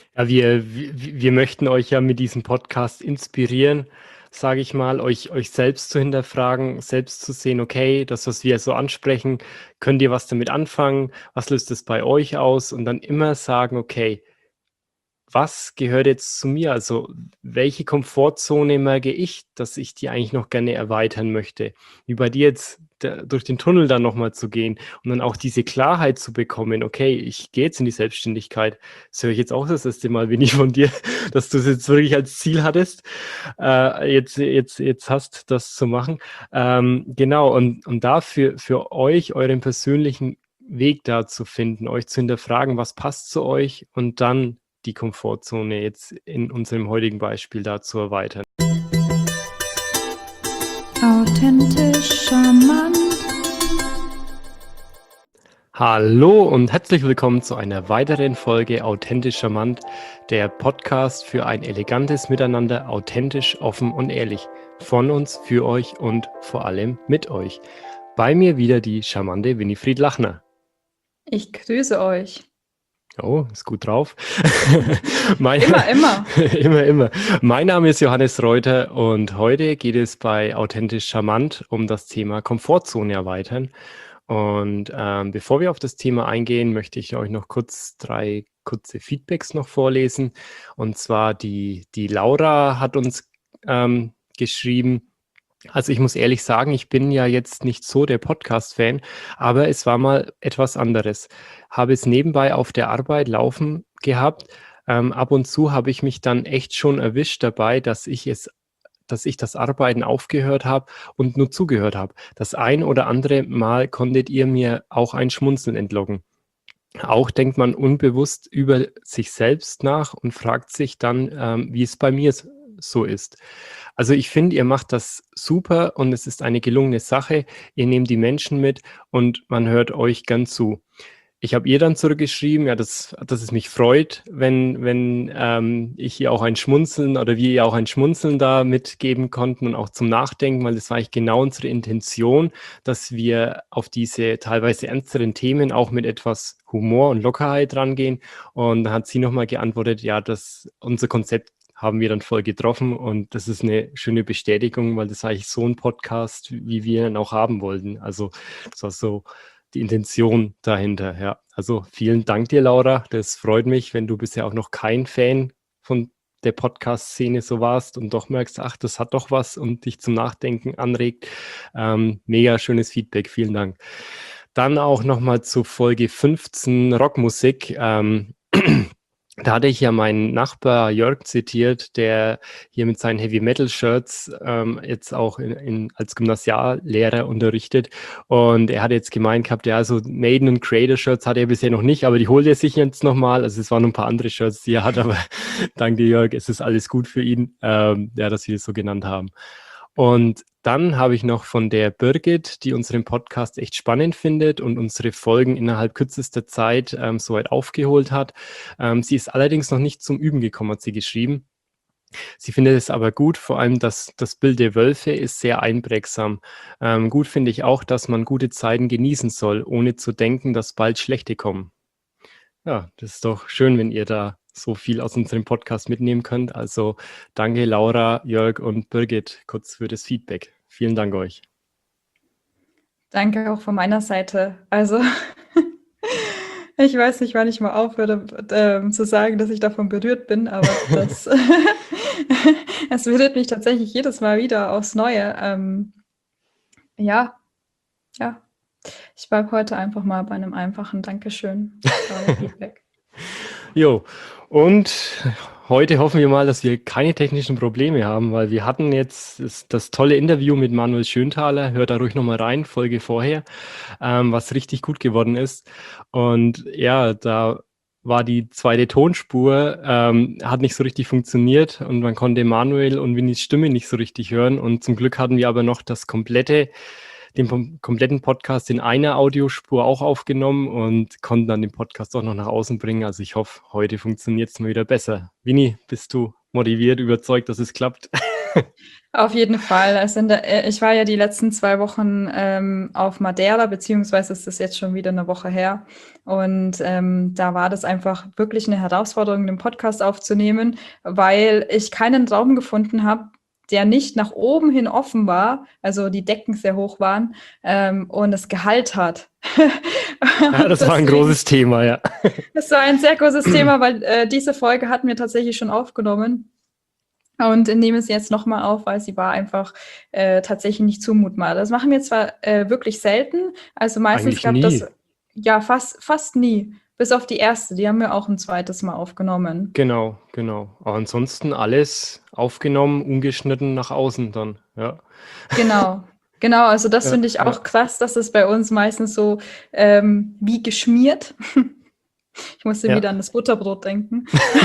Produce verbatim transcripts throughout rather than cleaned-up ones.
Ja, wir, wir, wir möchten euch ja mit diesem Podcast inspirieren, sage ich mal, euch, euch selbst zu hinterfragen, selbst zu sehen, okay, das, was wir so ansprechen, könnt ihr was damit anfangen? Was löst es bei euch aus? Und dann immer sagen, okay, was gehört jetzt zu mir? Also, welche Komfortzone merke ich, dass ich die eigentlich noch gerne erweitern möchte? Wie bei dir jetzt da durch den Tunnel dann noch mal zu gehen und dann auch diese Klarheit zu bekommen: „Okay, ich gehe jetzt in die Selbstständigkeit.“ Das höre ich jetzt auch das erste Mal, Winnie, von dir, dass du's jetzt wirklich als Ziel hattest, äh, jetzt jetzt jetzt hast, das zu machen. Ähm, genau, und und da für für euch euren persönlichen Weg da zu finden, euch zu hinterfragen, was passt zu euch und dann die Komfortzone jetzt in unserem heutigen Beispiel da zu erweitern. Authentisch charmant. Hallo und herzlich willkommen zu einer weiteren Folge Authentisch charmant, der Podcast für ein elegantes Miteinander, authentisch, offen und ehrlich. Von uns, für euch und vor allem mit euch. Bei mir wieder die charmante Winifred Lachner. Ich grüße euch. Oh, ist gut drauf. mein, Immer, immer. immer, immer. Mein Name ist Johannes Reuter und heute geht es bei Authentisch Charmant um das Thema Komfortzone erweitern. Und ähm, bevor wir auf das Thema eingehen, möchte ich euch noch kurz drei kurze Feedbacks noch vorlesen. Und zwar die, die Laura hat uns ähm, geschrieben. Also ich muss ehrlich sagen, ich bin ja jetzt nicht so der Podcast-Fan, aber es war mal etwas anderes. Habe es nebenbei auf der Arbeit laufen gehabt. Ähm, ab und zu habe ich mich dann echt schon erwischt dabei, dass ich es dass ich das Arbeiten aufgehört habe und nur zugehört habe. Das ein oder andere Mal konntet ihr mir auch ein Schmunzeln entlocken. Auch denkt man unbewusst über sich selbst nach und fragt sich dann, ähm, wie es bei mir so ist. Also ich finde, ihr macht das super und es ist eine gelungene Sache. Ihr nehmt die Menschen mit und man hört euch gern zu. Ich habe ihr dann zurückgeschrieben, ja, dass, dass es mich freut, wenn, wenn ähm, ich ihr auch ein Schmunzeln oder wir ihr auch ein Schmunzeln da mitgeben konnten und auch zum Nachdenken, weil das war eigentlich genau unsere Intention, dass wir auf diese teilweise ernsteren Themen auch mit etwas Humor und Lockerheit rangehen. Und da hat sie nochmal geantwortet, ja, dass unser Konzept haben wir dann voll getroffen und das ist eine schöne Bestätigung, weil das eigentlich so ein Podcast, wie wir ihn auch haben wollten. Also das war so die Intention dahinter, ja. Also vielen Dank dir, Laura. Das freut mich, wenn du bisher auch noch kein Fan von der Podcast-Szene so warst und doch merkst, ach, das hat doch was und dich zum Nachdenken anregt. Ähm, mega schönes Feedback, vielen Dank. Dann auch nochmal zu Folge fünfzehn Rockmusik. Ähm, Da hatte ich ja meinen Nachbar Jörg zitiert, der hier mit seinen Heavy-Metal-Shirts ähm, jetzt auch in, in, als Gymnasiallehrer unterrichtet. Und er hat jetzt gemeint gehabt, ja, so Maiden- und Creator-Shirts hat er bisher noch nicht, aber die holt er sich jetzt nochmal. Also es waren noch ein paar andere Shirts, die er hat, aber danke Jörg, es ist alles gut für ihn, ähm, ja, dass wir es so genannt haben. Und dann habe ich noch von der Birgit, die unseren Podcast echt spannend findet und unsere Folgen innerhalb kürzester Zeit ähm, soweit aufgeholt hat. Ähm, sie ist allerdings noch nicht zum Üben gekommen, hat sie geschrieben. Sie findet es aber gut, vor allem das, das Bild der Wölfe ist sehr einprägsam. Ähm, gut finde ich auch, dass man gute Zeiten genießen soll, ohne zu denken, dass bald schlechte kommen. Ja, das ist doch schön, wenn ihr da so viel aus unserem Podcast mitnehmen könnt. Also danke Laura, Jörg und Birgit kurz für das Feedback. Vielen Dank euch. Danke auch von meiner Seite. Also ich weiß nicht, wann ich mal aufhöre äh, zu sagen, dass ich davon berührt bin, aber das es berührt mich tatsächlich jedes Mal wieder aufs Neue. Ähm, ja, ja. Ich bleibe heute einfach mal bei einem einfachen Dankeschön für euer Feedback. Jo, und heute hoffen wir mal, dass wir keine technischen Probleme haben, weil wir hatten jetzt das, das tolle Interview mit Manuel Schönthaler, hört da ruhig nochmal rein, Folge vorher, ähm, was richtig gut geworden ist. Und ja, da war die zweite Tonspur, ähm, hat nicht so richtig funktioniert und man konnte Manuel und Winnies Stimme nicht so richtig hören. Und zum Glück hatten wir aber noch das komplette den kompletten Podcast in einer Audiospur auch aufgenommen und konnten dann den Podcast auch noch nach außen bringen. Also ich hoffe, heute funktioniert es mal wieder besser. Winnie, bist du motiviert, überzeugt, dass es klappt? Auf jeden Fall. Also in der, äh, ich war ja die letzten zwei Wochen ähm, auf Madeira, beziehungsweise ist das jetzt schon wieder eine Woche her. Und ähm, da war das einfach wirklich eine Herausforderung, den Podcast aufzunehmen, weil ich keinen Raum gefunden habe, der nicht nach oben hin offen war, also die Decken sehr hoch waren ähm, und es Gehalt hat. Ja, Und das war ein deswegen, großes Thema, ja. das war ein sehr großes Thema, weil äh, diese Folge hatten wir tatsächlich schon aufgenommen. Und nehme es jetzt nochmal auf, weil sie war einfach äh, tatsächlich nicht zumutbar. Das machen wir zwar äh, wirklich selten, also meistens Eigentlich gab das nie. ja fast, fast nie, bis auf die erste, die haben wir auch ein zweites Mal aufgenommen. Genau, genau. Aber ansonsten alles aufgenommen, ungeschnitten nach außen dann, ja. Genau, genau, also das Ja, finde ich ja. auch krass, dass es bei uns meistens so ähm, wie geschmiert. Ich musste Ja. wieder an das Butterbrot denken.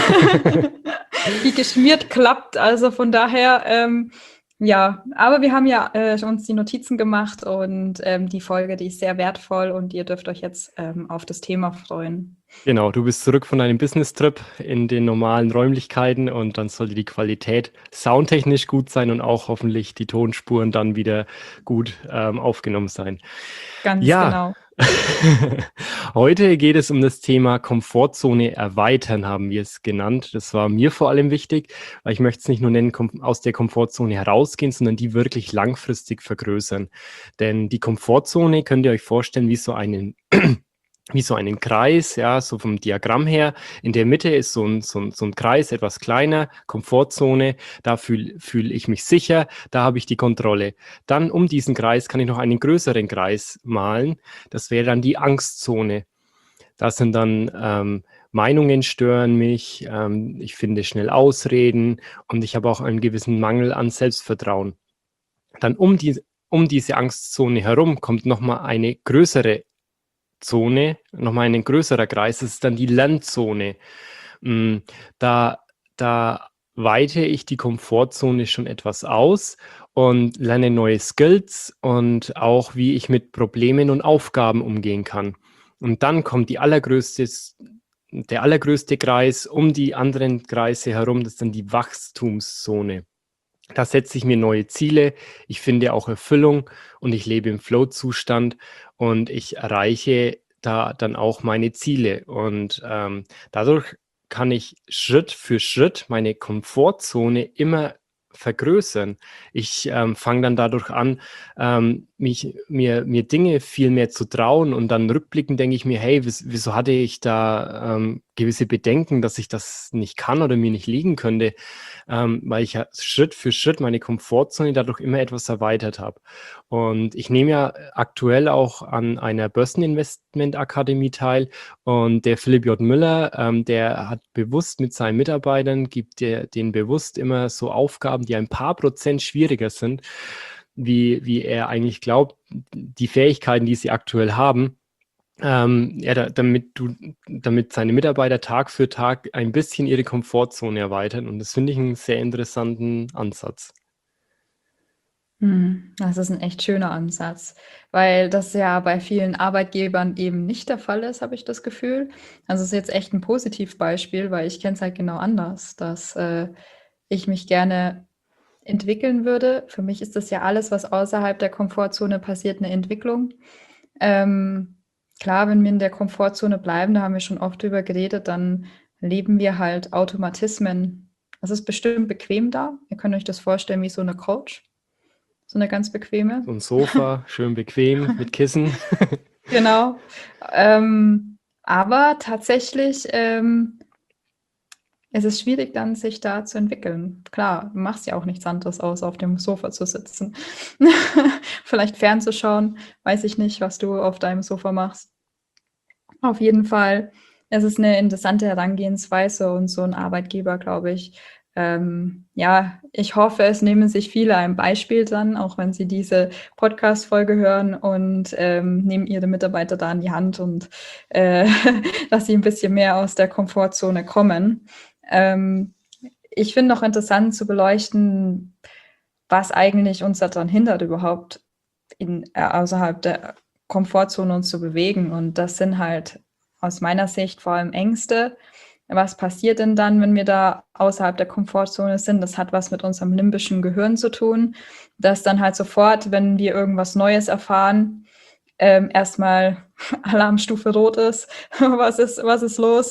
Wie geschmiert klappt. Also von daher, ähm, ja, aber wir haben ja äh, uns die Notizen gemacht und ähm, die Folge, die ist sehr wertvoll und ihr dürft euch jetzt ähm, auf das Thema freuen. Genau, du bist zurück von deinem Business-Trip in den normalen Räumlichkeiten und dann sollte die Qualität soundtechnisch gut sein und auch hoffentlich die Tonspuren dann wieder gut ähm, aufgenommen sein. Ganz Ja, genau. heute geht es um das Thema Komfortzone erweitern, haben wir es genannt. Das war mir vor allem wichtig, weil ich möchte es nicht nur nennen, kom- aus der Komfortzone herausgehen, sondern die wirklich langfristig vergrößern. Denn die Komfortzone könnt ihr euch vorstellen wie so einen wie so einen Kreis, ja, so vom Diagramm her. In der Mitte ist so ein, so ein, so ein Kreis, etwas kleiner, Komfortzone. Da fühle fühl ich mich sicher, da habe ich die Kontrolle. Dann um diesen Kreis kann ich noch einen größeren Kreis malen. Das wäre dann die Angstzone. Das sind dann ähm, Meinungen stören mich, ähm, ich finde schnell Ausreden und ich habe auch einen gewissen Mangel an Selbstvertrauen. Dann um, die, um diese Angstzone herum kommt nochmal eine größere Zone, nochmal ein größerer Kreis, das ist dann die Lernzone. Mm, Da, da weite ich die Komfortzone schon etwas aus und lerne neue Skills und auch, wie ich mit Problemen und Aufgaben umgehen kann. Und dann kommt die allergrößte, der allergrößte Kreis um die anderen Kreise herum, das ist dann die Wachstumszone. Da setze ich mir neue Ziele, ich finde auch Erfüllung und ich lebe im Flow-Zustand und ich erreiche da dann auch meine Ziele. Und ähm, dadurch kann ich Schritt für Schritt meine Komfortzone immer vergrößern. Ich ähm, fange dann dadurch an, ähm, mich, mir, mir Dinge viel mehr zu trauen und dann rückblickend denke ich mir, hey, wieso, wieso hatte ich da ähm, gewisse Bedenken, dass ich das nicht kann oder mir nicht liegen könnte? Ähm, weil ich ja Schritt für Schritt meine Komfortzone dadurch immer etwas erweitert habe. Und ich nehme ja aktuell auch an einer Börseninvestmentakademie teil und der Philipp J. Müller, ähm, der hat bewusst mit seinen Mitarbeitern, gibt der, denen bewusst immer so Aufgaben, die ein paar Prozent schwieriger sind, wie, wie er eigentlich glaubt, die Fähigkeiten, die sie aktuell haben, ähm, ja, da, damit du, damit seine Mitarbeiter Tag für Tag ein bisschen ihre Komfortzone erweitern. Und das finde ich einen sehr interessanten Ansatz. Hm, Das ist ein echt schöner Ansatz, weil das ja bei vielen Arbeitgebern eben nicht der Fall ist, habe ich das Gefühl. Also es ist jetzt echt ein Positivbeispiel, weil ich kenne es halt genau anders, dass äh, ich mich gerne entwickeln würde. Für mich ist das ja alles, was außerhalb der Komfortzone passiert, eine Entwicklung. Ähm, klar, wenn wir in der Komfortzone bleiben, da haben wir schon oft drüber geredet, dann leben wir halt Automatismen. Es ist bestimmt bequem da. Ihr könnt euch das vorstellen wie so eine Couch, so eine ganz bequeme. So ein Sofa, schön bequem mit Kissen. Genau. Ähm, aber tatsächlich ähm, es ist schwierig dann, sich da zu entwickeln. Klar, du machst ja auch nichts anderes, außer auf dem Sofa zu sitzen. Vielleicht fernzuschauen, weiß ich nicht, was du auf deinem Sofa machst. Auf jeden Fall, es ist eine interessante Herangehensweise und so ein Arbeitgeber, glaube ich, ähm, ja, ich hoffe, es nehmen sich viele ein Beispiel dann, auch wenn sie diese Podcast-Folge hören und ähm, nehmen ihre Mitarbeiter da an die Hand und äh, dass sie ein bisschen mehr aus der Komfortzone kommen. Ähm, ich finde auch interessant zu beleuchten, was eigentlich uns daran hindert, überhaupt in, äh, außerhalb der Komfortzone uns zu bewegen. Und das sind halt aus meiner Sicht vor allem Ängste, was passiert denn dann, wenn wir da außerhalb der Komfortzone sind? Das hat was mit unserem limbischen Gehirn zu tun, dass dann halt sofort, wenn wir irgendwas Neues erfahren, ähm, erstmal Alarmstufe rot ist. Was ist, was ist los?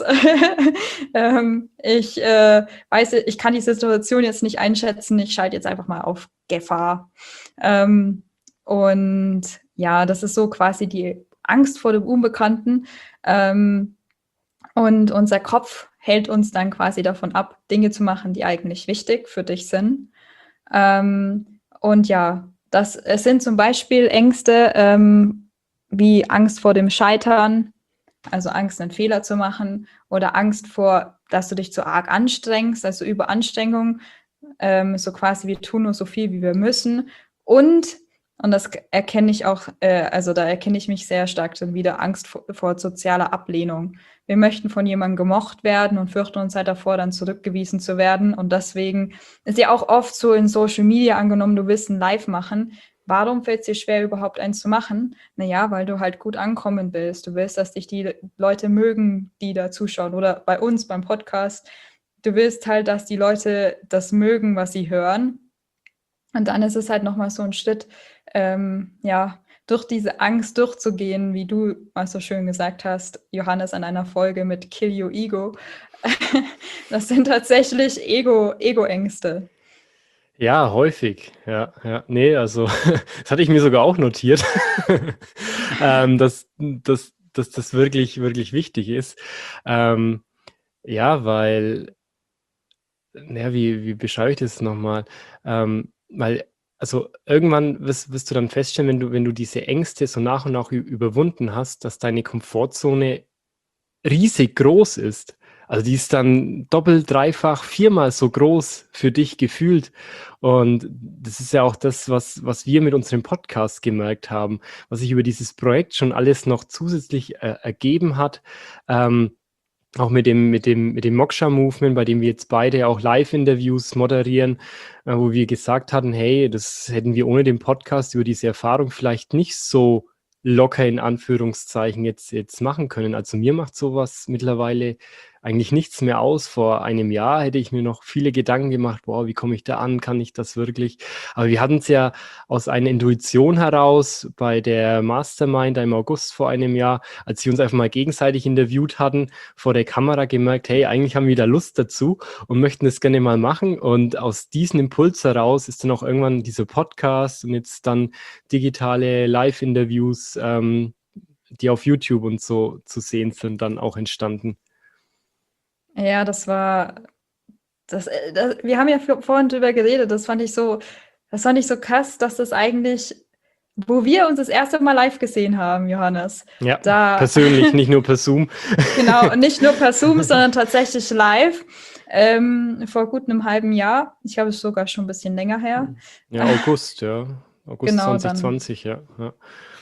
ähm, ich äh, weiß, ich kann die Situation jetzt nicht einschätzen. Ich schalte jetzt einfach mal auf Gefahr. Ähm, und ja, das ist so quasi die Angst vor dem Unbekannten. Ähm, und unser Kopf hält uns dann quasi davon ab, Dinge zu machen, die eigentlich wichtig für dich sind. Ähm, und ja, das, es sind zum Beispiel Ängste ähm, wie Angst vor dem Scheitern, also Angst, einen Fehler zu machen, oder Angst vor, dass du dich zu arg anstrengst, also Überanstrengung, ähm, so quasi wir tun nur so viel, wie wir müssen. Und, und das erkenne ich auch, äh, also da erkenne ich mich sehr stark dann wieder, Angst vor, vor sozialer Ablehnung. Wir möchten von jemandem gemocht werden und fürchten uns halt davor, dann zurückgewiesen zu werden. Und deswegen ist ja auch oft so in Social Media angenommen, du willst ein Live machen. Warum fällt es dir schwer, überhaupt eins zu machen? Naja, weil du halt gut ankommen willst. Du willst, dass dich die Leute mögen, die da zuschauen. Oder bei uns beim Podcast. Du willst halt, dass die Leute das mögen, was sie hören. Und dann ist es halt nochmal so ein Schritt, ähm, ja, durch diese Angst durchzugehen, wie du mal so schön gesagt hast, Johannes, an einer Folge mit Kill Your Ego. Das sind tatsächlich Ego, Ego-Ängste. Ja, häufig. Ja, ja. Nee, also das hatte ich mir sogar auch notiert, ähm, dass, dass, dass das wirklich, wirklich wichtig ist. Ähm, ja, weil, ja, wie, wie beschreibe ich das nochmal? Ähm, weil, also irgendwann wirst, wirst du dann feststellen, wenn du, wenn du diese Ängste so nach und nach ü- überwunden hast, dass deine Komfortzone riesig groß ist. Also die ist dann doppelt, dreifach, viermal so groß für dich gefühlt. Und das ist ja auch das, was, was wir mit unserem Podcast gemerkt haben, was sich über dieses Projekt schon alles noch zusätzlich äh, ergeben hat. Ähm, auch mit dem, mit dem, mit dem Moksha-Movement, bei dem wir jetzt beide auch Live-Interviews moderieren, äh, wo wir gesagt hatten, hey, das hätten wir ohne den Podcast über diese Erfahrung vielleicht nicht so locker in Anführungszeichen jetzt, jetzt machen können. Also mir macht sowas mittlerweile eigentlich nichts mehr aus. Vor einem Jahr hätte ich mir noch viele Gedanken gemacht, boah, wie komme ich da an? Kann ich das wirklich? Aber wir hatten es ja aus einer Intuition heraus bei der Mastermind im August vor einem Jahr, als wir uns einfach mal gegenseitig interviewt hatten, vor der Kamera gemerkt, hey, eigentlich haben wir da Lust dazu und möchten das gerne mal machen. Und aus diesem Impuls heraus ist dann auch irgendwann dieser Podcast und jetzt dann digitale Live-Interviews, ähm, die auf YouTube und so zu sehen sind, dann auch entstanden. Ja, das war, das, äh, das, wir haben ja vorhin drüber geredet, das fand ich so, das fand ich so krass, dass das eigentlich, wo wir uns das erste Mal live gesehen haben, Johannes, Ja, da, persönlich, nicht nur per Zoom. genau, und nicht nur per Zoom, sondern tatsächlich live, ähm, vor gut einem halben Jahr, ich glaube, es ist sogar schon ein bisschen länger her. Ja, August, ja. August Genau, dann, zwanzig zwanzig, ja. ja.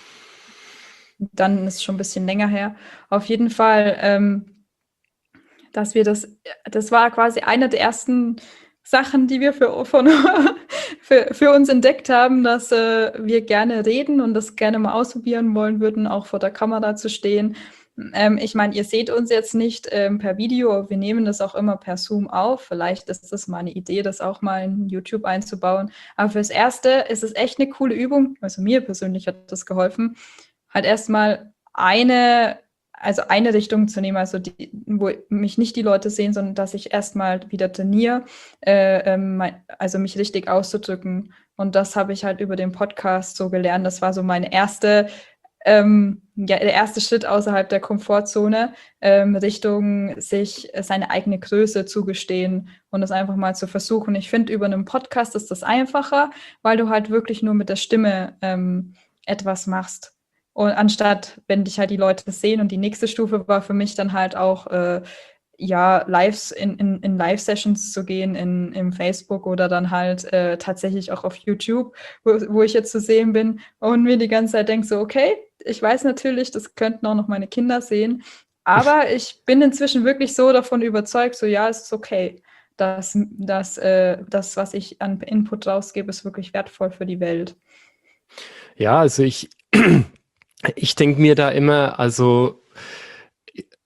dann ist es schon ein bisschen länger her. Auf jeden Fall, ähm, dass wir das, das war quasi eine der ersten Sachen, die wir für, von, für, für uns entdeckt haben, dass äh, wir gerne reden und das gerne mal ausprobieren wollen würden, auch vor der Kamera zu stehen. Ähm, ich meine, ihr seht uns jetzt nicht ähm, per Video, aber wir nehmen das auch immer per Zoom auf. Vielleicht ist das mal eine Idee, das auch mal in YouTube einzubauen. Aber fürs Erste ist es echt eine coole Übung. Also mir persönlich hat das geholfen, halt erstmal eine also eine Richtung zu nehmen, also die, wo mich nicht die Leute sehen, sondern dass ich erstmal wieder trainiere, äh, ähm, also mich richtig auszudrücken. Und das habe ich halt über den Podcast so gelernt. Das war so meine erste, ähm, ja, der erste Schritt außerhalb der Komfortzone, ähm, Richtung sich seine eigene Größe zugestehen und das einfach mal zu versuchen. Ich finde, über einen Podcast ist das einfacher, weil du halt wirklich nur mit der Stimme ähm, etwas machst. Und anstatt, wenn dich halt die Leute sehen, und die nächste Stufe war für mich dann halt auch, äh, ja, Lives in, in, in Live-Sessions zu gehen, in, im Facebook oder dann halt äh, tatsächlich auch auf YouTube, wo, wo ich jetzt zu sehen bin und mir die ganze Zeit denke so, okay, ich weiß natürlich, das könnten auch noch meine Kinder sehen, aber ich bin inzwischen wirklich so davon überzeugt, so ja, es ist okay, dass, dass äh, das, was ich an Input rausgebe, ist wirklich wertvoll für die Welt. Ja, also ich, ich denke mir da immer, also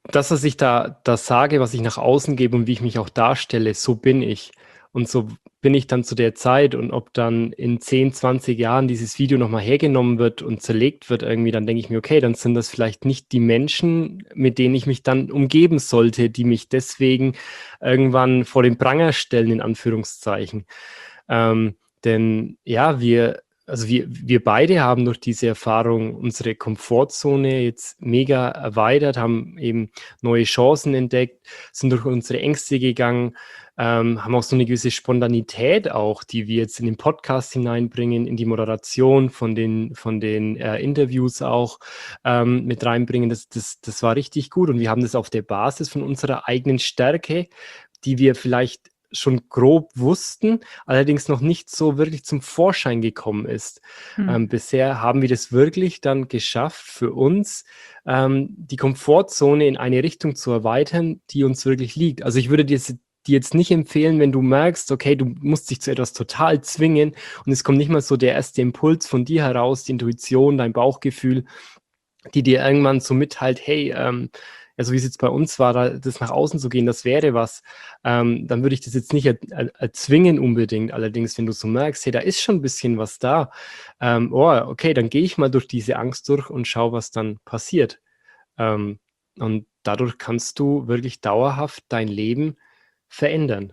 das, was ich da, da sage, was ich nach außen gebe und wie ich mich auch darstelle, so bin ich. Und so bin ich dann zu der Zeit. Und ob dann in zehn, zwanzig Jahren dieses Video nochmal hergenommen wird und zerlegt wird irgendwie, dann denke ich mir, okay, dann sind das vielleicht nicht die Menschen, mit denen ich mich dann umgeben sollte, die mich deswegen irgendwann vor den Pranger stellen, in Anführungszeichen. Ähm, denn ja, wir, also wir, wir beide haben durch diese Erfahrung unsere Komfortzone jetzt mega erweitert, haben eben neue Chancen entdeckt, sind durch unsere Ängste gegangen, ähm, haben auch so eine gewisse Spontanität auch, die wir jetzt in den Podcast hineinbringen, in die Moderation von den, von den äh, Interviews auch ähm, mit reinbringen. Das, das, das war richtig gut und wir haben das auf der Basis von unserer eigenen Stärke, die wir vielleicht schon grob wussten, allerdings noch nicht so wirklich zum Vorschein gekommen ist. Hm. Ähm, bisher haben wir das wirklich dann geschafft, für uns ähm, die Komfortzone in eine Richtung zu erweitern, die uns wirklich liegt. Also ich würde dir dir jetzt nicht empfehlen, wenn du merkst, okay, du musst dich zu etwas total zwingen und es kommt nicht mal so der erste Impuls von dir heraus, die Intuition, dein Bauchgefühl, die dir irgendwann so mitteilt, hey, ähm, ja, so wie es jetzt bei uns war, da, das nach außen zu gehen, das wäre was, ähm, dann würde ich das jetzt nicht er, er, erzwingen unbedingt. Allerdings, wenn du so merkst, hey, da ist schon ein bisschen was da, ähm, oh, okay, dann gehe ich mal durch diese Angst durch und schau, was dann passiert. Ähm, und dadurch kannst du wirklich dauerhaft dein Leben verändern.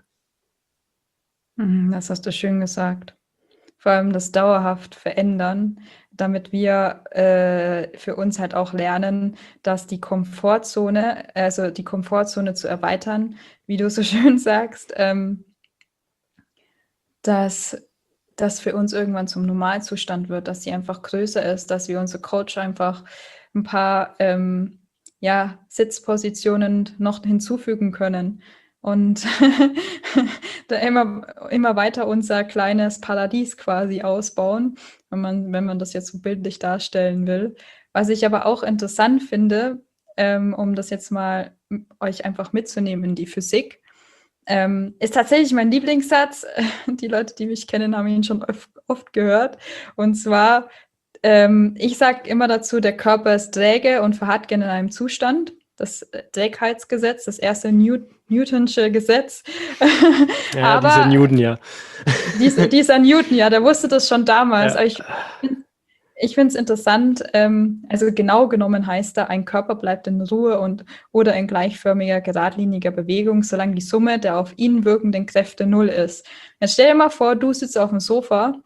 Das hast du schön gesagt. Vor allem das dauerhaft verändern, damit wir äh, für uns halt auch lernen, dass die Komfortzone, also die Komfortzone zu erweitern, wie du so schön sagst, ähm, dass das für uns irgendwann zum Normalzustand wird, dass sie einfach größer ist, dass wir unser Coach einfach ein paar ähm, ja, Sitzpositionen noch hinzufügen können und da immer, immer weiter unser kleines Paradies quasi ausbauen, wenn man, wenn man das jetzt so bildlich darstellen will. Was ich aber auch interessant finde, ähm, um das jetzt mal euch einfach mitzunehmen in die Physik, ähm, ist tatsächlich mein Lieblingssatz. Die Leute, die mich kennen, haben ihn schon oft, oft gehört. Und zwar, ähm, ich sage immer dazu, der Körper ist träge und verharrt gerne in einem Zustand. Das Trägheitsgesetz, das erste New Newtonsche Gesetz. Ja, Aber dieser Newton, ja. dies, dieser Newton, ja, der wusste das schon damals. Ja. Aber ich, ich finde es interessant, ähm, also genau genommen heißt da, ein Körper bleibt in Ruhe und oder in gleichförmiger, geradliniger Bewegung, solange die Summe der auf ihn wirkenden Kräfte null ist. Jetzt stell dir mal vor, du sitzt auf dem Sofa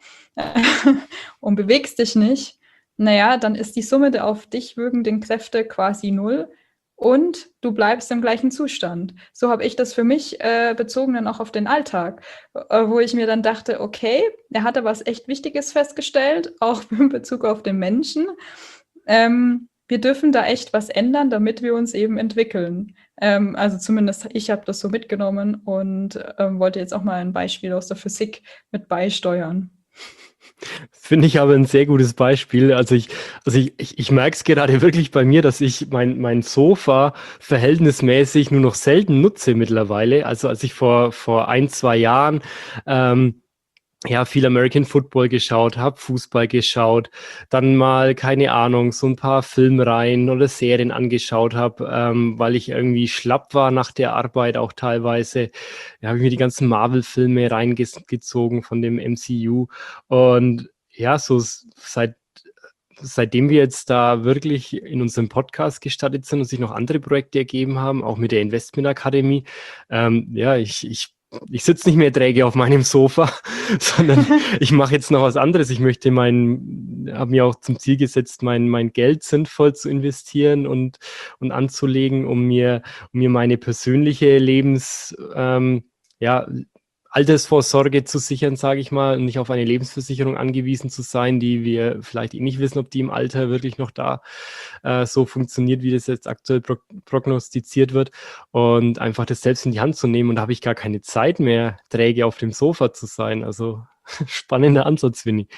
und bewegst dich nicht. Naja, dann ist die Summe der auf dich wirkenden Kräfte quasi null und du bleibst im gleichen Zustand. So habe ich das für mich äh, bezogen dann auch auf den Alltag, äh, wo ich mir dann dachte, okay, er hatte was echt Wichtiges festgestellt, auch in Bezug auf den Menschen. Ähm, wir dürfen da echt was ändern, damit wir uns eben entwickeln. Ähm, also zumindest ich habe das so mitgenommen und ähm, wollte jetzt auch mal ein Beispiel aus der Physik mit beisteuern. Finde ich aber ein sehr gutes Beispiel. Also ich, also ich, ich, ich merke es gerade wirklich bei mir, dass ich mein, mein Sofa verhältnismäßig nur noch selten nutze mittlerweile. Also als ich vor, vor ein, zwei Jahren ähm, ja, viel American Football geschaut habe, Fußball geschaut, dann mal, keine Ahnung, so ein paar Filmreihen oder Serien angeschaut habe, ähm, weil ich irgendwie schlapp war nach der Arbeit auch teilweise. Da habe ich mir die ganzen Marvel-Filme reingezogen von dem M C U und ja, so seit seitdem wir jetzt da wirklich in unserem Podcast gestartet sind und sich noch andere Projekte ergeben haben, auch mit der Investment Akademie, ähm, ja, ich, ich ich sitze nicht mehr träge auf meinem Sofa, sondern ich mache jetzt noch was anderes. Ich möchte mein, habe mir auch zum Ziel gesetzt, mein, mein Geld sinnvoll zu investieren und, und anzulegen, um mir, um mir meine persönliche Lebens, ähm, ja, Altersvorsorge zu sichern, sage ich mal, und nicht auf eine Lebensversicherung angewiesen zu sein, die wir vielleicht eh nicht wissen, ob die im Alter wirklich noch da äh, so funktioniert, wie das jetzt aktuell pro prognostiziert wird, und einfach das selbst in die Hand zu nehmen. Und da habe ich gar keine Zeit mehr, träge auf dem Sofa zu sein. Also spannender Ansatz, Winnie.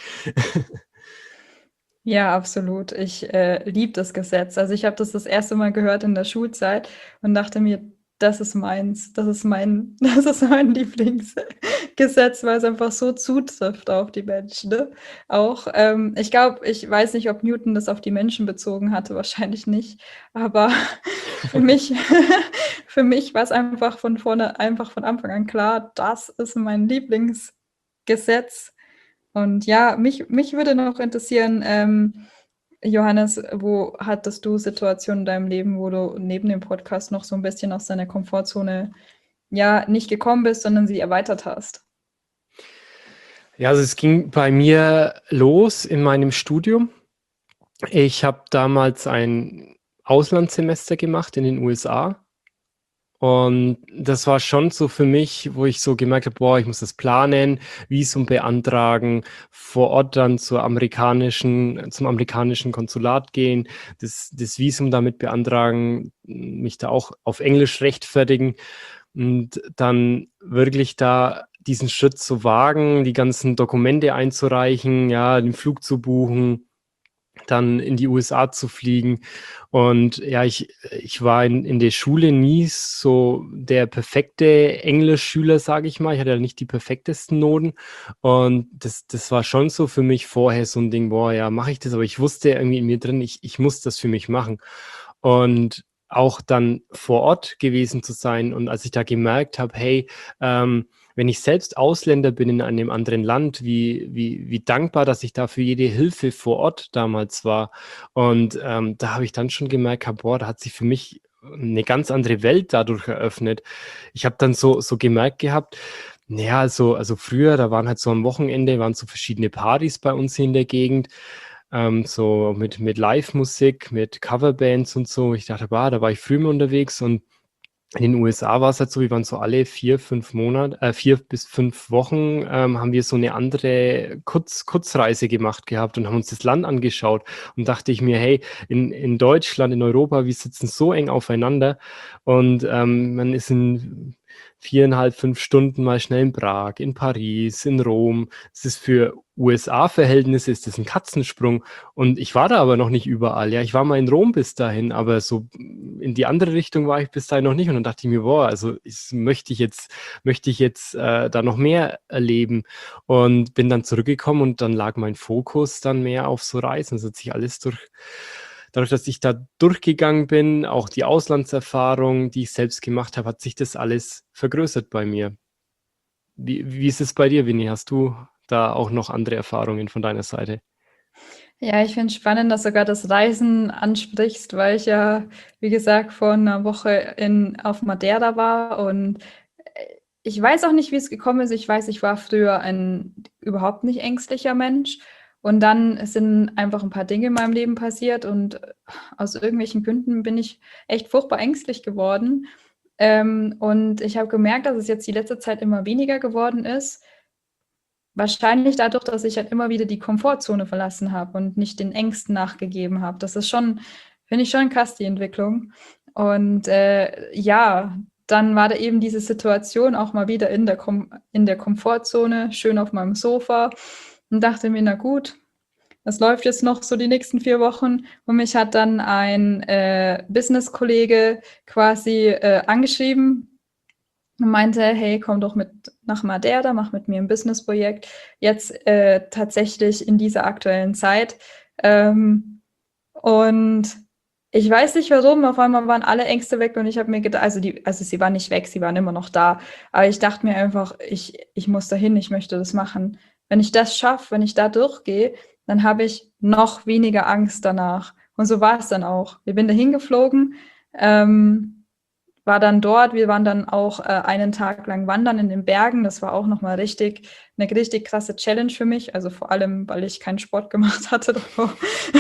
Ja, absolut. Ich äh, liebe das Gesetz. Also ich habe das das erste Mal gehört in der Schulzeit und dachte mir, das ist meins, das ist mein, das ist mein Lieblingsgesetz, weil es einfach so zutrifft auf die Menschen. Ne? Auch, ähm, ich glaube, ich weiß nicht, ob Newton das auf die Menschen bezogen hatte, wahrscheinlich nicht. Aber für mich, für mich war es einfach von vorne, einfach von Anfang an klar, das ist mein Lieblingsgesetz. Und ja, mich, mich würde noch interessieren, ähm, Johannes, wo hattest du Situationen in deinem Leben, wo du neben dem Podcast noch so ein bisschen aus deiner Komfortzone ja nicht gekommen bist, sondern sie erweitert hast? Ja, also es ging bei mir los in meinem Studium. Ich habe damals ein Auslandssemester gemacht in den U S A. Und das war schon so für mich, wo ich so gemerkt habe, boah, ich muss das planen, Visum beantragen, vor Ort dann zur amerikanischen, zum amerikanischen Konsulat gehen, das, das Visum damit beantragen, mich da auch auf Englisch rechtfertigen und dann wirklich da diesen Schritt zu wagen, die ganzen Dokumente einzureichen, ja, den Flug zu buchen, dann in die U S A zu fliegen. Und ja, ich, ich war in, in der Schule nie so der perfekte Englischschüler, sage ich mal. Ich hatte ja nicht die perfektesten Noten. Und das, das war schon so für mich vorher so ein Ding, boah, ja, mache ich das? Aber ich wusste irgendwie in mir drin, ich, ich muss das für mich machen. Und auch dann vor Ort gewesen zu sein und als ich da gemerkt habe, hey, ähm, wenn ich selbst Ausländer bin in einem anderen Land, wie, wie, wie dankbar, dass ich da für jede Hilfe vor Ort damals war. Und ähm, da habe ich dann schon gemerkt, boah, da hat sich für mich eine ganz andere Welt dadurch eröffnet. Ich habe dann so, so gemerkt gehabt, naja, also, also früher, da waren halt so am Wochenende, waren so verschiedene Partys bei uns hier in der Gegend, ähm, so mit, mit Live-Musik, mit Coverbands und so. Ich dachte, bah, da war ich früher mal unterwegs und in den U S A war es halt so, wir waren so alle vier, fünf Monate, äh, vier bis fünf Wochen, ähm, haben wir so eine andere Kurz, Kurzreise gemacht gehabt und haben uns das Land angeschaut. Und dachte ich mir, hey, in, in Deutschland, in Europa, wir sitzen so eng aufeinander und ähm, man ist in viereinhalb, fünf Stunden mal schnell in Prag, in Paris, in Rom. Es ist für U S A-Verhältnisse ist das ein Katzensprung. Und ich war da aber noch nicht überall. Ja, ich war mal in Rom bis dahin, aber so in die andere Richtung war ich bis dahin noch nicht. Und dann dachte ich mir, boah, also ich, möchte ich jetzt, möchte ich jetzt äh, da noch mehr erleben. Und bin dann zurückgekommen und dann lag mein Fokus dann mehr auf so Reisen. Das hat sich alles durch, dadurch, dass ich da durchgegangen bin, auch die Auslandserfahrung, die ich selbst gemacht habe, hat sich das alles vergrößert bei mir. Wie, wie ist es bei dir, Winnie? Hast du da auch noch andere Erfahrungen von deiner Seite? Ja, ich finde es spannend, dass du sogar das Reisen ansprichst, weil ich ja, wie gesagt, vor einer Woche in, auf Madeira war und äh, ich weiß auch nicht, wie es gekommen ist. Ich weiß, ich war früher ein überhaupt nicht ängstlicher Mensch und dann sind einfach ein paar Dinge in meinem Leben passiert und aus irgendwelchen Gründen bin ich echt furchtbar ängstlich geworden. Ähm, und ich habe gemerkt, dass es jetzt die letzte Zeit immer weniger geworden ist. Wahrscheinlich dadurch, dass ich halt immer wieder die Komfortzone verlassen habe und nicht den Ängsten nachgegeben habe. Das ist schon, finde ich schon krass, die Entwicklung. Und äh, ja, dann war da eben diese Situation auch mal wieder in der, Kom in der Komfortzone, schön auf meinem Sofa und dachte mir, na gut, das läuft jetzt noch so die nächsten vier Wochen. Und mich hat dann ein äh, Business-Kollege quasi äh, angeschrieben, und meinte, hey, komm doch mit nach Madeira, mach mit mir ein Businessprojekt. Jetzt äh, tatsächlich in dieser aktuellen Zeit. Ähm, und ich weiß nicht warum, auf einmal waren alle Ängste weg und ich habe mir gedacht, also die, also sie waren nicht weg, sie waren immer noch da. Aber ich dachte mir einfach, ich, ich muss dahin, ich möchte das machen. Wenn ich das schaffe, wenn ich da durchgehe, dann habe ich noch weniger Angst danach. Und so war es dann auch. Wir sind dahin geflogen. Ähm, war dann dort. Wir waren dann auch äh, einen Tag lang wandern in den Bergen. Das war auch nochmal richtig, eine richtig krasse Challenge für mich. Also vor allem, weil ich keinen Sport gemacht hatte davor.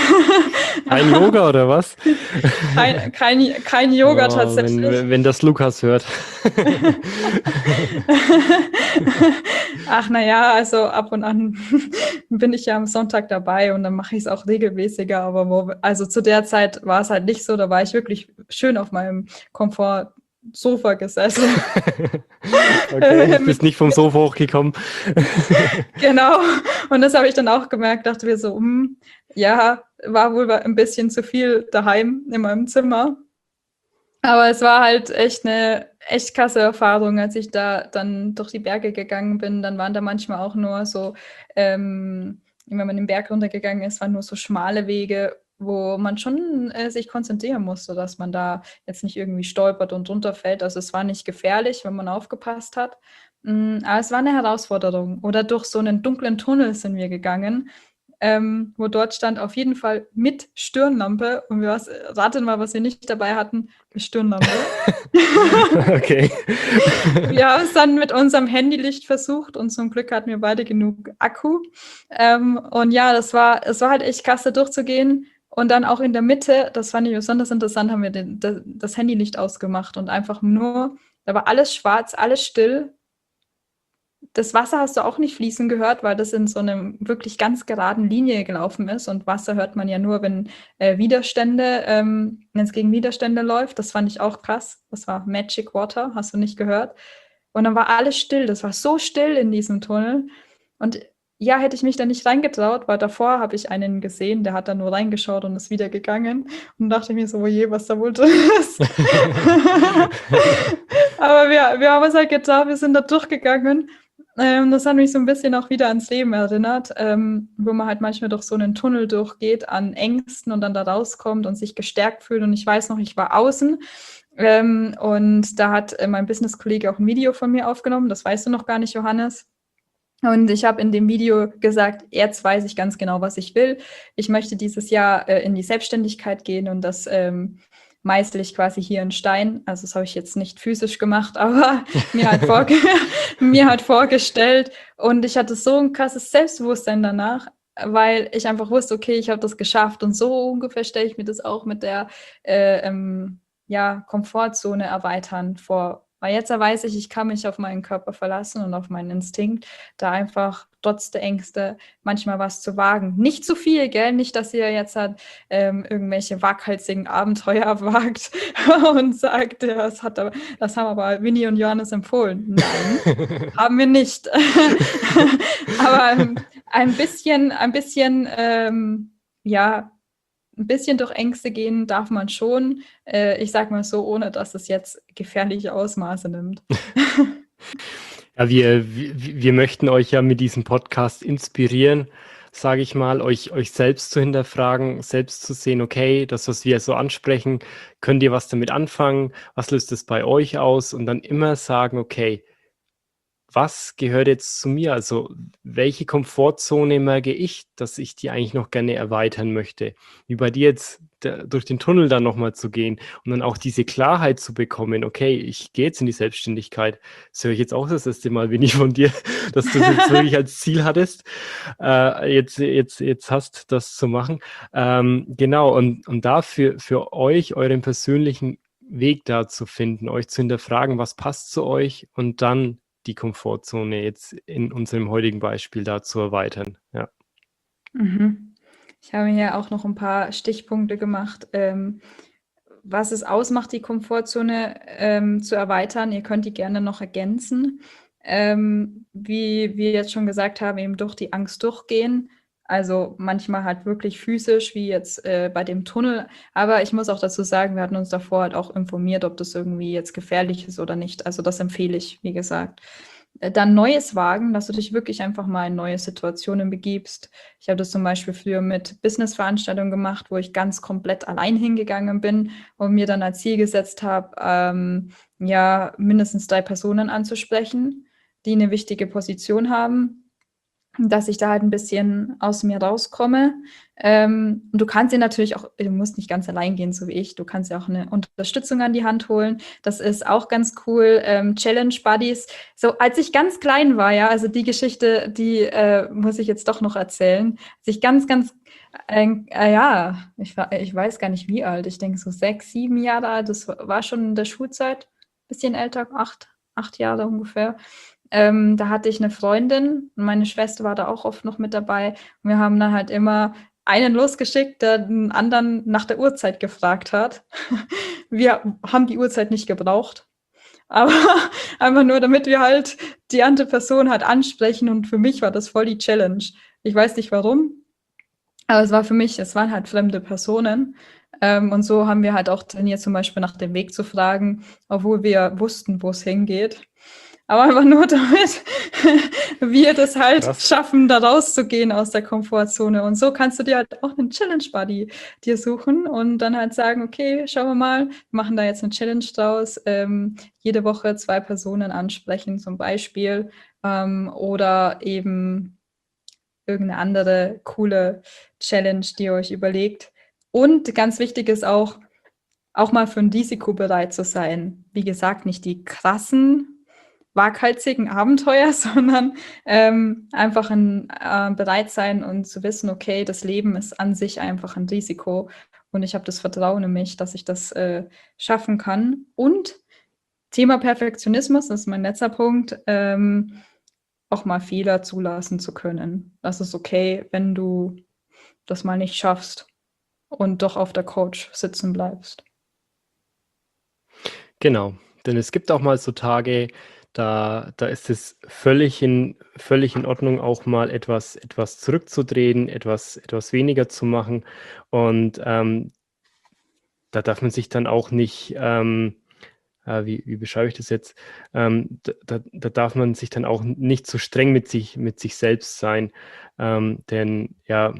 Ein Yoga oder was? Kein, kein, kein Yoga oh, tatsächlich. Wenn, wenn das Lukas hört. Ach naja, also ab und an bin ich ja am Sonntag dabei und dann mache ich es auch regelmäßiger. Aber wo, also zu der Zeit war es halt nicht so. Da war ich wirklich schön auf meinem Komfortsofa gesessen. Okay, du bist nicht vom Sofa hochgekommen. Genau. Und das habe ich dann auch gemerkt, dachte mir so, hm, ja, war wohl ein bisschen zu viel daheim in meinem Zimmer. Aber es war halt echt eine echt krasse Erfahrung, als ich da dann durch die Berge gegangen bin. Dann waren da manchmal auch nur so, ähm, wenn man den Berg runtergegangen ist, waren nur so schmale Wege, wo man schon äh, sich konzentrieren musste, dass man da jetzt nicht irgendwie stolpert und runterfällt. Also es war nicht gefährlich, wenn man aufgepasst hat. Mm, aber es war eine Herausforderung. Oder durch so einen dunklen Tunnel sind wir gegangen, ähm, wo dort stand auf jeden Fall mit Stirnlampe. Und wir was, ratet mal, was wir nicht dabei hatten, eine Stirnlampe. Okay. Wir haben es dann mit unserem Handylicht versucht und zum Glück hatten wir beide genug Akku. Ähm, und ja, das war, es war halt echt krass, da durchzugehen. Und dann auch in der Mitte, das fand ich besonders interessant, haben wir den, das, das Handylicht ausgemacht und einfach nur, da war alles schwarz, alles still. Das Wasser hast du auch nicht fließen gehört, weil das in so einer wirklich ganz geraden Linie gelaufen ist. Und Wasser hört man ja nur, wenn äh, Widerstände, ähm, wenn es gegen Widerstände läuft. Das fand ich auch krass. Das war Magic Water, hast du nicht gehört. Und dann war alles still. Das war so still in diesem Tunnel. Und ja, hätte ich mich da nicht reingetraut, weil davor habe ich einen gesehen, der hat da nur reingeschaut und ist wieder gegangen. Und dachte mir so, oh je, was da wohl drin ist. Aber wir, wir haben es halt getan, wir sind da durchgegangen. Ähm, das hat mich so ein bisschen auch wieder ans Leben erinnert, ähm, wo man halt manchmal durch so einen Tunnel durchgeht an Ängsten und dann da rauskommt und sich gestärkt fühlt. Und ich weiß noch, ich war außen ähm, und da hat äh, mein Business-Kollege auch ein Video von mir aufgenommen. Das weißt du noch gar nicht, Johannes. Und ich habe in dem Video gesagt, jetzt weiß ich ganz genau, was ich will. Ich möchte dieses Jahr äh, in die Selbstständigkeit gehen und das ähm, meißel ich quasi hier in Stein. Also das habe ich jetzt nicht physisch gemacht, aber mir halt, vorge mir halt vorgestellt. Und ich hatte so ein krasses Selbstbewusstsein danach, weil ich einfach wusste, okay, ich habe das geschafft. Und so ungefähr stelle ich mir das auch mit der äh, ähm, ja, Komfortzone erweitern vor. Weil jetzt weiß ich, ich kann mich auf meinen Körper verlassen und auf meinen Instinkt, da einfach trotz der Ängste manchmal was zu wagen. Nicht zu viel, gell? Nicht, dass ihr jetzt halt, ähm, irgendwelche waghalsigen Abenteuer wagt und sagt, ja, das, hat aber, das haben aber Winnie und Johannes empfohlen. Nein, haben wir nicht. Aber ein bisschen, ein bisschen, ähm, ja, ein bisschen durch Ängste gehen darf man schon. Äh, ich sage mal so, ohne dass es jetzt gefährliche Ausmaße nimmt. Ja, wir, wir, wir möchten euch ja mit diesem Podcast inspirieren, sage ich mal, euch, euch selbst zu hinterfragen, selbst zu sehen, okay, das, was wir so ansprechen, könnt ihr was damit anfangen? Was löst es bei euch aus? Und dann immer sagen, okay, was gehört jetzt zu mir? Also welche Komfortzone merke ich, dass ich die eigentlich noch gerne erweitern möchte? Wie bei dir jetzt der, durch den Tunnel dann nochmal zu gehen und dann auch diese Klarheit zu bekommen, okay, ich gehe jetzt in die Selbstständigkeit. Das höre ich jetzt auch das erste Mal, Winnie, von dir, dass du das jetzt wirklich als Ziel hattest, äh, jetzt, jetzt, jetzt hast, das zu machen. Ähm, genau, und, und dafür für euch, euren persönlichen Weg da zu finden, euch zu hinterfragen, was passt zu euch und dann die Komfortzone jetzt in unserem heutigen Beispiel da zu erweitern. Ja. Mhm. Ich habe hier auch noch ein paar Stichpunkte gemacht, ähm, was es ausmacht, die Komfortzone ähm, zu erweitern. Ihr könnt die gerne noch ergänzen. Ähm, wie wir jetzt schon gesagt haben, eben durch die Angst durchgehen. Also manchmal halt wirklich physisch, wie jetzt äh, bei dem Tunnel. Aber ich muss auch dazu sagen, wir hatten uns davor halt auch informiert, ob das irgendwie jetzt gefährlich ist oder nicht. Also das empfehle ich, wie gesagt. Äh, Dann Neues wagen, dass du dich wirklich einfach mal in neue Situationen begibst. Ich habe das zum Beispiel früher mit Business-Veranstaltungen gemacht, wo ich ganz komplett allein hingegangen bin und mir dann als Ziel gesetzt habe, ähm, ja, mindestens drei Personen anzusprechen, die eine wichtige Position haben, dass ich da halt ein bisschen aus mir rauskomme. Ähm, und du kannst dir natürlich auch, du musst nicht ganz allein gehen, so wie ich. Du kannst ja auch eine Unterstützung an die Hand holen. Das ist auch ganz cool. Ähm, Challenge Buddies. So, als ich ganz klein war, ja, also die Geschichte, die äh, muss ich jetzt doch noch erzählen. Als ich ganz, ganz, äh, äh, ja, ich, war, ich weiß gar nicht wie alt. Ich denke so sechs, sieben Jahre alt. Das war schon in der Schulzeit. Bisschen älter, acht, acht Jahre ungefähr. Ähm, da hatte ich eine Freundin und meine Schwester war da auch oft noch mit dabei. Und wir haben dann halt immer einen losgeschickt, der den anderen nach der Uhrzeit gefragt hat. Wir haben die Uhrzeit nicht gebraucht, aber einfach nur, damit wir halt die andere Person halt ansprechen. Und für mich war das voll die Challenge. Ich weiß nicht warum, aber es war für mich, es waren halt fremde Personen. Ähm, und so haben wir halt auch trainiert, zum Beispiel nach dem Weg zu fragen, obwohl wir wussten, wo es hingeht. aber einfach nur damit wir das halt Krass. schaffen, da rauszugehen aus der Komfortzone. Und so kannst du dir halt auch einen Challenge-Buddy dir suchen und dann halt sagen, okay, schauen wir mal, wir machen da jetzt eine Challenge draus, ähm, jede Woche zwei Personen ansprechen zum Beispiel ähm, oder eben irgendeine andere coole Challenge, die ihr euch überlegt. Und ganz wichtig ist auch, auch mal für ein Risiko bereit zu sein. Wie gesagt, nicht die krassen, waghalsigen Abenteuer, sondern ähm, einfach ein, äh, bereit sein und zu wissen, okay, das Leben ist an sich einfach ein Risiko und ich habe das Vertrauen in mich, dass ich das äh, schaffen kann. Und Thema Perfektionismus, das ist mein letzter Punkt, ähm, auch mal Fehler zulassen zu können. Das ist okay, wenn du das mal nicht schaffst und doch auf der Couch sitzen bleibst. Genau, denn es gibt auch mal so Tage, da da ist es völlig in völlig in Ordnung, auch mal etwas etwas zurückzudrehen, etwas etwas weniger zu machen. Und, ähm, da darf man sich dann auch nicht, ähm, äh, wie wie beschreibe ich das jetzt? Ähm, da da da darf man sich dann auch nicht so streng mit sich mit sich selbst sein, ähm, denn ja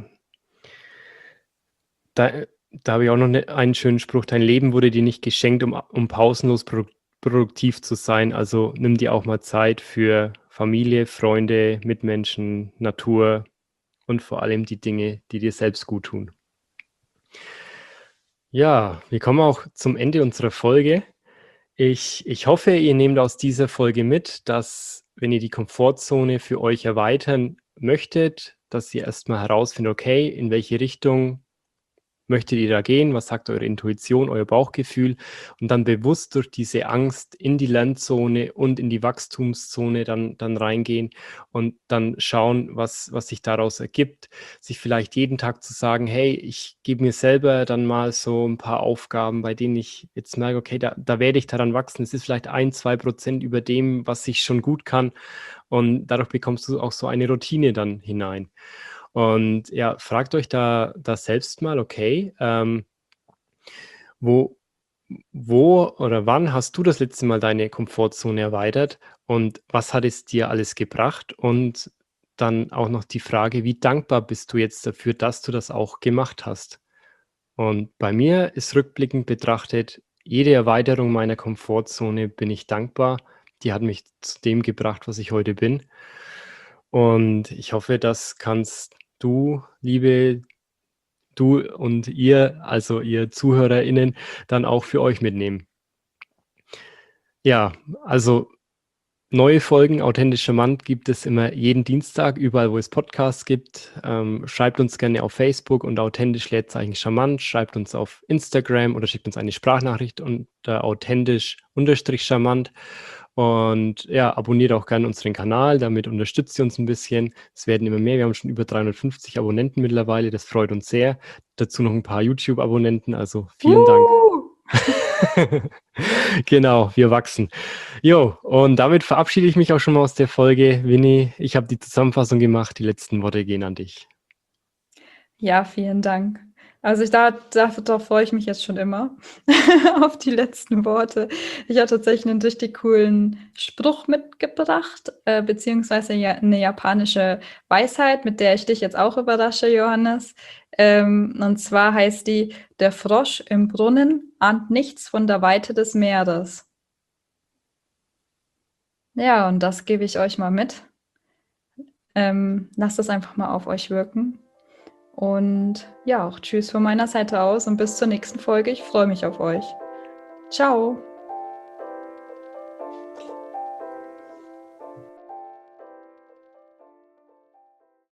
da da habe ich auch noch 'ne einen schönen Spruch: „Dein Leben wurde dir nicht geschenkt, um um pausenlos produk produktiv zu sein.“ Also, nimm dir auch mal Zeit für Familie, Freunde, Mitmenschen, Natur und vor allem die Dinge, die dir selbst guttun. Ja, wir kommen auch zum Ende unserer Folge. Ich ich hoffe, ihr nehmt aus dieser Folge mit, dass, wenn ihr die Komfortzone für euch erweitern möchtet, dass ihr erst mal herausfindet: Okay, in welche Richtung möchtet ihr da gehen? Was sagt eure Intuition, euer Bauchgefühl? Und dann bewusst durch diese Angst in die Lernzone und in die Wachstumszone dann dann reingehen und dann schauen, was was sich daraus ergibt. Sich vielleicht jeden Tag zu sagen: „Hey, ich gebe mir selber dann mal so ein paar Aufgaben, bei denen ich jetzt merke, okay, da da werde ich daran wachsen.“ Es ist vielleicht ein, zwei Prozent über dem, was ich schon gut kann, und dadurch bekommst du auch so eine Routine dann hinein. Und ja, fragt euch da da selbst mal, okay, ähm, wo wo oder wann hast du das letzte Mal deine Komfortzone erweitert und was hat es dir alles gebracht? Und dann auch noch die Frage: Wie dankbar bist du jetzt dafür, dass du das auch gemacht hast? Und bei mir ist rückblickend betrachtet, jede Erweiterung meiner Komfortzone bin ich dankbar. Die hat mich zu dem gebracht, was ich heute bin. Und ich hoffe, das kannst du, liebe du und ihr, also ihr ZuhörerInnen, dann auch für euch mitnehmen. Ja, also neue Folgen Authentisch Charmant gibt es immer jeden Dienstag, überall, wo es Podcasts gibt. Ähm, schreibt uns gerne auf Facebook unter authentisch Leerzeichen charmant, schreibt uns auf Instagram oder schickt uns eine Sprachnachricht unter authentisch unterstrich charmant. Und ja, abonniert auch gerne unseren Kanal, damit unterstützt ihr uns ein bisschen. Es werden immer mehr, wir haben schon über dreihundertfünfzig Abonnenten mittlerweile, das freut uns sehr. Dazu noch ein paar YouTube-Abonnenten, also vielen Dank. Uh! Genau, wir wachsen. Jo, und damit verabschiede ich mich auch schon mal aus der Folge. Winnie, ich habe die Zusammenfassung gemacht. Die letzten Worte gehen an dich. Ja, vielen Dank. Also ich da, darauf freue ich mich jetzt schon immer auf die letzten Worte. Ich habe tatsächlich einen richtig coolen Spruch mitgebracht, äh, beziehungsweise ja, eine japanische Weisheit, mit der ich dich jetzt auch überrasche, Johannes. Ähm, und zwar heißt die: Der Frosch im Brunnen ahnt nichts von der Weite des Meeres. Ja, und das gebe ich euch mal mit. Ähm, lasst es einfach mal auf euch wirken. Und ja, auch tschüss von meiner Seite aus und bis zur nächsten Folge. Ich freue mich auf euch. Ciao.